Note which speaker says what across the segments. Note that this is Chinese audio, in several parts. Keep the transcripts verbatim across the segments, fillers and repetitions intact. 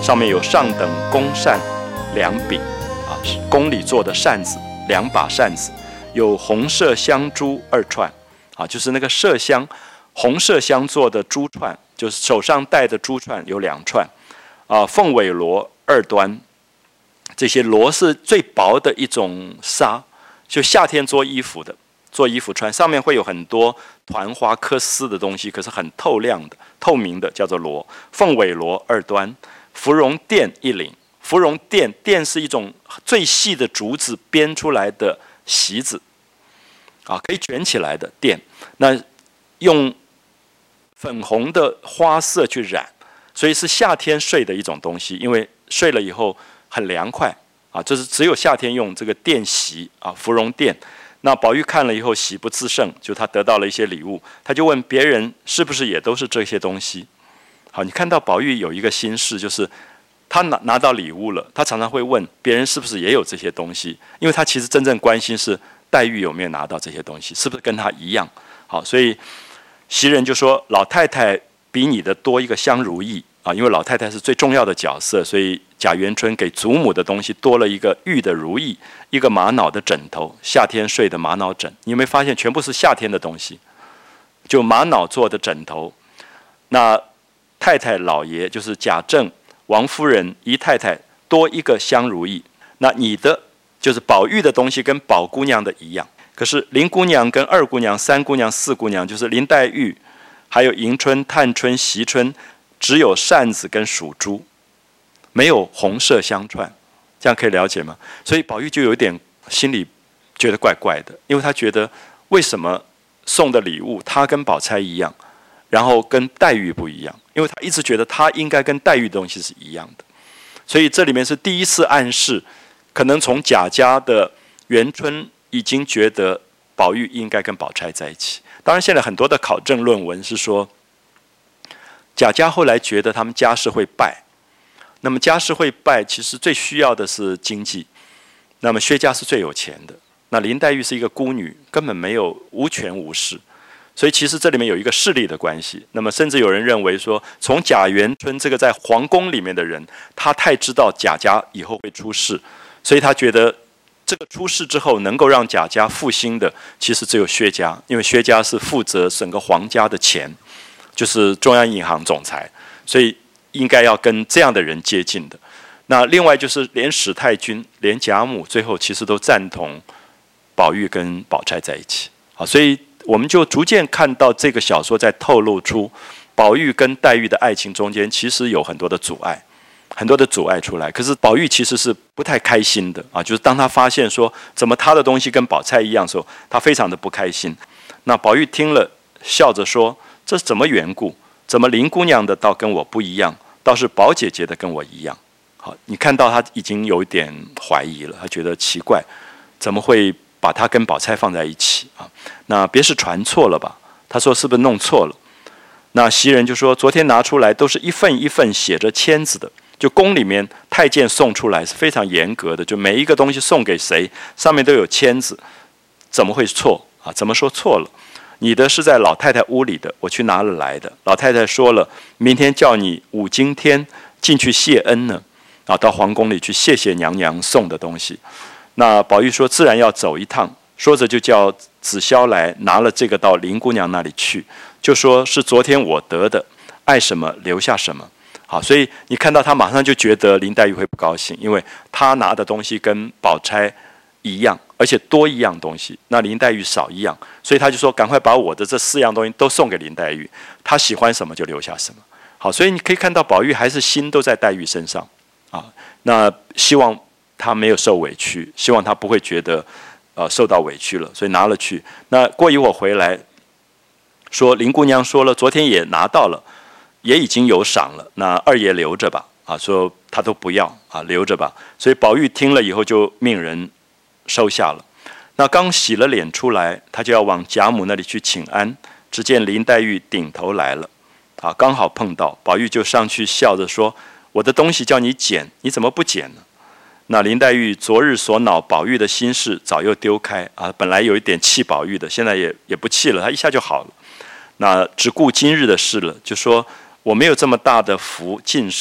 Speaker 1: 上面有上等公扇两柄啊，宫里做的扇子，两把扇子，有红麝香珠二串啊，就是那个麝香，红麝香做的珠串，就是手上戴的珠串有两串啊，凤尾螺二端，这些螺是最薄的一种纱，就夏天做衣服的，做衣服穿，上面会有很多团花科丝的东西，可是很透亮的、透明的，叫做螺。凤尾螺二端，芙蓉垫一领。芙蓉垫，垫是一种最细的竹子编出来的席子，啊，可以卷起来的垫。那用粉红的花色去染，所以是夏天睡的一种东西，因为睡了以后很凉快啊，这是只有夏天用这个垫席啊，芙蓉垫。那宝玉看了以后喜不自胜，就他得到了一些礼物，他就问别人是不是也都是这些东西。好，你看到宝玉有一个心事，就是他拿拿到礼物了，他常常会问别人是不是也有这些东西，因为他其实真正关心是黛玉有没有拿到这些东西，是不是跟他一样。好，所以袭人就说老太太比你的多一个香如意啊，因为老太太是最重要的角色，所以贾元春给祖母的东西多了一个玉的如意，一个玛瑙的枕头，夏天睡的玛瑙枕。你有没有发现全部是夏天的东西？就玛瑙做的枕头。那太太老爷就是贾政、王夫人、姨太太多一个香如意。那你的就是宝玉的东西跟宝姑娘的一样，可是林姑娘跟二姑娘、三姑娘、四姑娘，就是林黛玉，还有迎春、探春、惜春，只有扇子跟数珠，没有红麝香串，这样可以了解吗？所以宝玉就有点心里觉得怪怪的，因为他觉得为什么送的礼物他跟宝钗一样，然后跟黛玉不一样，因为他一直觉得他应该跟黛玉的东西是一样的。所以这里面是第一次暗示，可能从贾家的元春已经觉得宝玉应该跟宝钗在一起。当然现在很多的考证论文是说，贾家后来觉得他们家世会败，那么家世会败，其实最需要的是经济。那么薛家是最有钱的，那林黛玉是一个孤女，根本没有无权无势，所以其实这里面有一个势力的关系。那么甚至有人认为说，从贾元春这个在皇宫里面的人，他太知道贾家以后会出事，所以他觉得这个出事之后能够让贾家复兴的，其实只有薛家，因为薛家是负责整个皇家的钱，就是中央银行总裁，所以应该要跟这样的人接近的。那另外就是连史太君、连贾母最后其实都赞同宝玉跟宝钗在一起。好，所以我们就逐渐看到这个小说在透露出宝玉跟黛玉的爱情中间其实有很多的阻碍，很多的阻碍出来。可是宝玉其实是不太开心的啊，就是当他发现说怎么他的东西跟宝钗一样的时候，他非常的不开心。那宝玉听了笑着说，这是怎么缘故？怎么林姑娘的倒跟我不一样，倒是宝姐姐的跟我一样？好，你看到他已经有一点怀疑了，他觉得奇怪，怎么会把他跟宝钗放在一起啊？那别是传错了吧？他说是不是弄错了？那袭人就说，昨天拿出来都是一份一份写着签子的，就宫里面太监送出来是非常严格的，就每一个东西送给谁上面都有签子，怎么会错啊？怎么说错了？你的是在老太太屋里的，我去拿了来的。老太太说了，明天叫你五更天进去谢恩呢，啊，到皇宫里去谢谢娘娘送的东西。那宝玉说自然要走一趟，说着就叫紫霄来拿了这个到林姑娘那里去，就说是昨天我得的，爱什么留下什么。好，所以你看到他马上就觉得林黛玉会不高兴，因为他拿的东西跟宝钗一样，而且多一样东西，那林黛玉少一样，所以他就说赶快把我的这四样东西都送给林黛玉，她喜欢什么就留下什么。好，所以你可以看到宝玉还是心都在黛玉身上啊，那希望她没有受委屈，希望她不会觉得呃受到委屈了，所以拿了去。那过一会儿回来说林姑娘说了，昨天也拿到了，也已经有赏了，那二爷留着吧，啊，说他都不要啊，留着吧。所以宝玉听了以后就命人收下了。那刚洗了脸出来，他就要往贾母那里去请安，只见林黛玉顶头来了，啊，刚好碰到，宝玉就上去笑着说，我的东西叫你捡，你怎么不捡呢？那林黛玉昨日所恼宝玉的心事早又丢开啊，本来有一点气宝玉的，现在也也不气了，他一下就好了。那只顾今日的事了，就说我没有这么大的福尽受，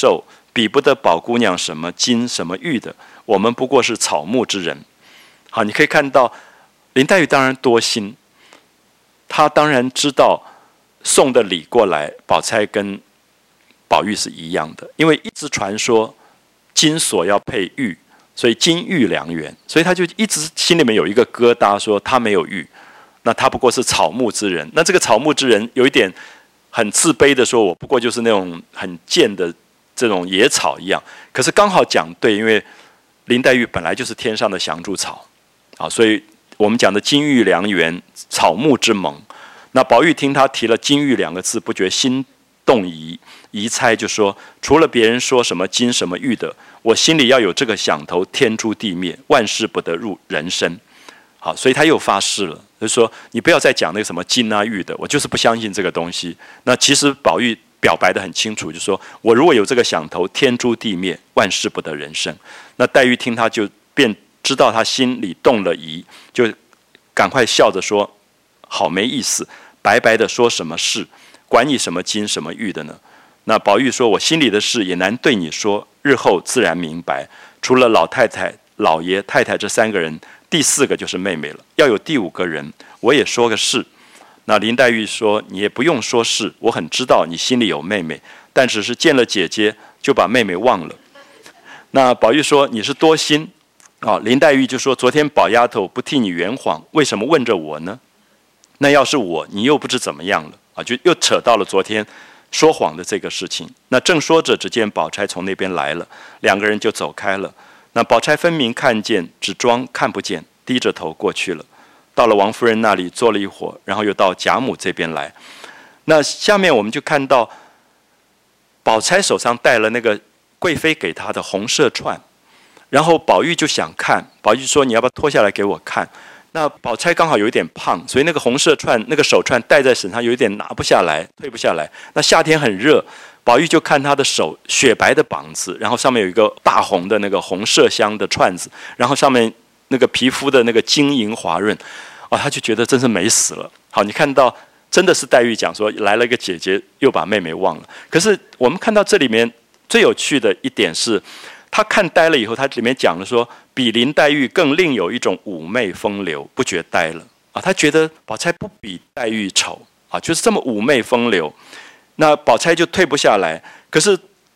Speaker 1: 比不得宝姑娘什么金什么玉的，我们不过是草木之人。好，你可以看到林黛玉当然多心，她当然知道送的礼过来，宝钗跟宝玉是一样的，因为一直传说金锁要配玉，所以金玉良缘，所以他就一直心里面有一个疙瘩，说他没有玉，那他不过是草木之人。那这个草木之人有一点很自卑的说，我不过就是那种很贱的这种野草一样。可是刚好讲对，因为林黛玉本来就是天上的祥柱草啊，所以我们讲的金玉良缘，草木之盟。那宝玉听他提了金玉两个字，不觉心动疑，疑猜就说，除了别人说什么金什么玉的，我心里要有这个想头，天诛地灭，万事不得入人身。好，所以他又发誓了，就是说你不要再讲那个什么金啊玉的，我就是不相信这个东西。那其实宝玉表白得很清楚，就说我如果有这个想头，天诛地灭，万事不得人身。那黛玉听他就便知道他心里动了疑，就赶快笑着说，好没意思，白白的说什么事，管你什么金什么玉的呢？那宝玉说，我心里的事也难对你说，日后自然明白。除了老太太、老爷、太太这三个人，第四个就是妹妹了，要有第五个人，我也说个是。那林黛玉说，你也不用说是，我很知道你心里有妹妹，但只是见了姐姐就把妹妹忘了。那宝玉说，你是多心啊。林黛玉就说，昨天宝丫头不替你圆谎，为什么问着我呢？那要是我，你又不知怎么样了啊，就又扯到了昨天说谎的这个事情。那正说着，只见宝钗从那边来了，两个人就走开了。那宝钗分明看见，只装看不见，低着头过去了。到了王夫人那里坐了一会儿，然后又到贾母这边来。那下面我们就看到宝钗手上戴了那个贵妃给她的红色串，然后宝玉就想看，宝玉说，你要不要脱下来给我看？那宝钗刚好有一点胖，所以那个红色串那个手串戴在身上有一点拿不下来，退不下来。那夏天很热，宝玉就看她的手雪白的膀子，然后上面有一个大红的那个红麝香的串子，然后上面那个皮肤的那个晶莹滑润，哦，他就觉得真是美死了。好，你看到真的是黛玉讲说，来了一个姐姐又把妹妹忘了。可是我们看到这里面最有趣的一点是，他看呆了以后，他里面讲了说，比林黛玉更另有一种妩媚风流，不觉呆了啊。他觉得宝钗不比黛玉丑啊，就是这么妩媚风流。那宝钗就退不下来。可是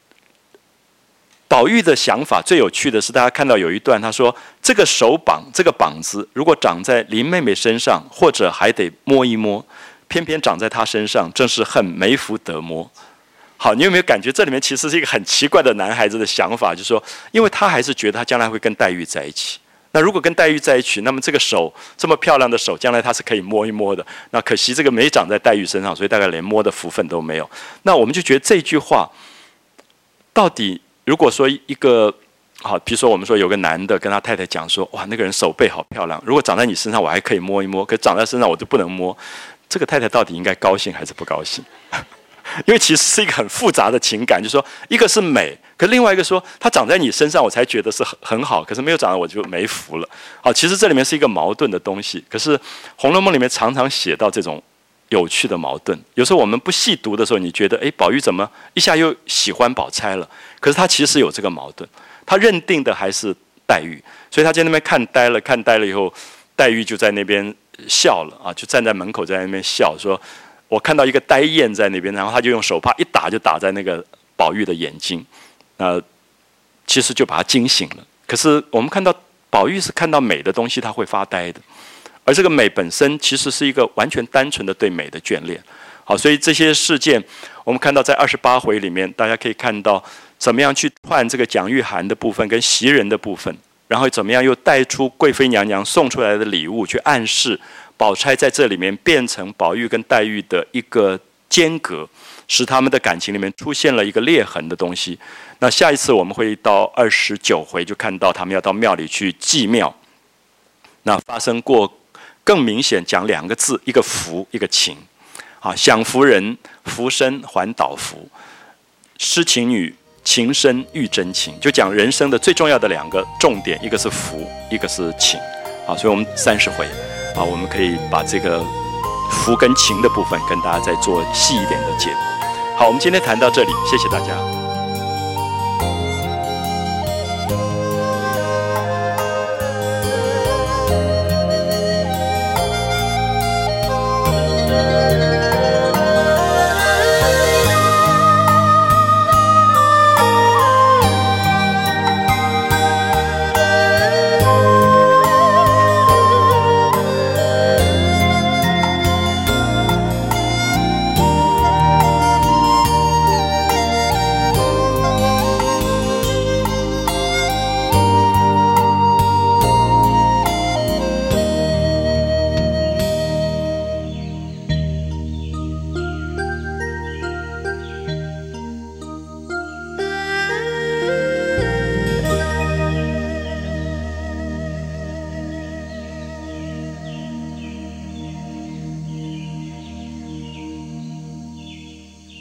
Speaker 1: 宝玉的想法最有趣的是，大家看到有一段，他说这个手绑这个绑子，如果长在林妹妹身上，或者还得摸一摸，偏偏长在她身上，正是恨没福得摸。好，你有没有感觉这里面其实是一个很奇怪的男孩子的想法，就是说，因为他还是觉得他将来会跟黛玉在一起。那如果跟黛玉在一起，那么这个手这么漂亮的手，将来他是可以摸一摸的。那可惜这个没长在黛玉身上，所以大概连摸的福分都没有。那我们就觉得这句话，到底如果说一个好，比如说我们说有个男的跟他太太讲说，哇，那个人手背好漂亮，如果长在你身上我还可以摸一摸，可长在身上我就不能摸，这个太太到底应该高兴还是不高兴？因为其实是一个很复杂的情感，就是说一个是美，可另外一个说它长在你身上我才觉得是很很好，可是没有长在我就没福了。好，其实这里面是一个矛盾的东西，可是《红楼梦》里面常常写到这种有趣的矛盾。有时候我们不细读的时候，你觉得哎，宝玉怎么一下又喜欢宝钗了？可是他其实有这个矛盾，他认定的还是黛玉，所以他在那边看呆了，看呆了以后，黛玉就在那边笑了啊，就站在门口在那边笑说，我看到一个呆雁在那边，然后他就用手帕一打，就打在那个宝玉的眼睛，呃，其实就把他惊醒了。可是我们看到宝玉是看到美的东西他会发呆的，而这个美本身其实是一个完全单纯的对美的眷恋。好，所以这些事件我们看到在二十八回里面，大家可以看到怎么样去串这个蒋玉菡的部分跟袭人的部分，然后怎么样又带出贵妃娘娘送出来的礼物，去暗示宝钗在这里面变成宝玉跟黛玉的一个间隔，使他们的感情里面出现了一个裂痕的东西。那下一次我们会到二十九回，就看到他们要到庙里去祭庙，那发生过更明显讲两个字，一个福一个情啊，享福人福生还倒福，诗情女情深遇真情，就讲人生的最重要的两个重点，一个是福，一个是情啊。所以我们三十回啊，我们可以把这个福跟情的部分跟大家再做细一点的解读。好，我们今天谈到这里，谢谢大家。